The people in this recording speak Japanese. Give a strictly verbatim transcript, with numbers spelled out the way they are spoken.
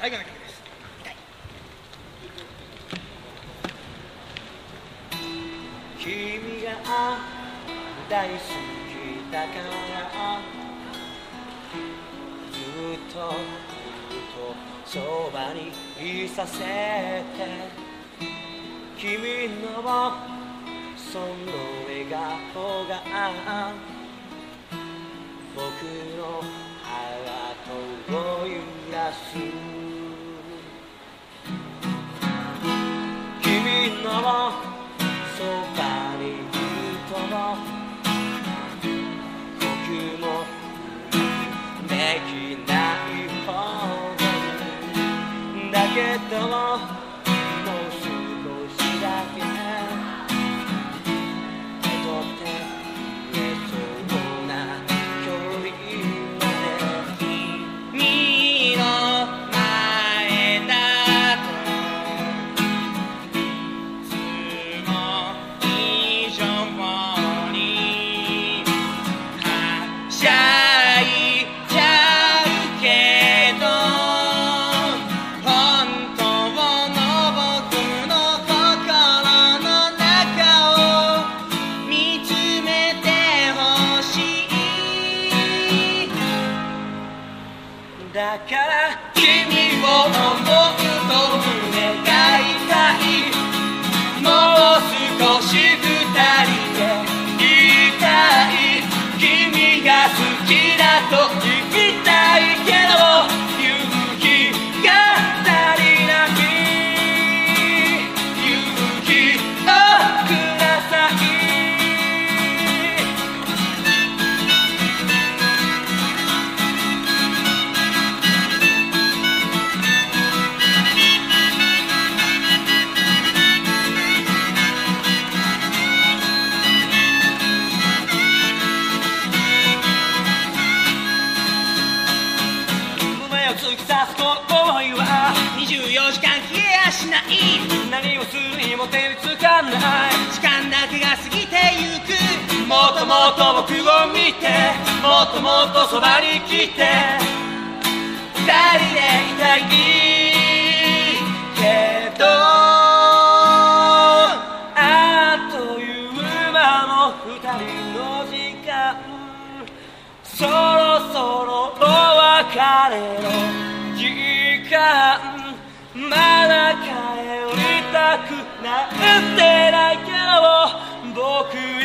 最後の曲です。 君が大好きだからずっとずっとそばにいさせて、君のその笑顔が僕のハートを揺らす。君のそばにいると僕もできないほどだけどもう少しだけ踊って言えそうな距離まで君の前だだから君を思うと胸が痛い。もう少し二人でいたい。君が好きだと言いたいけど勇気が足りない。勇気をください。突き刺す恋はにじゅうよじかん消えやしない。何をするにも手につかない。時間だけが過ぎてゆく。もっともっと僕を見て、もっともっとそばに来て、二人でいたいけどあっという間の二人の時間、そろそろお別れの時間。まだ帰りたくなってないけど僕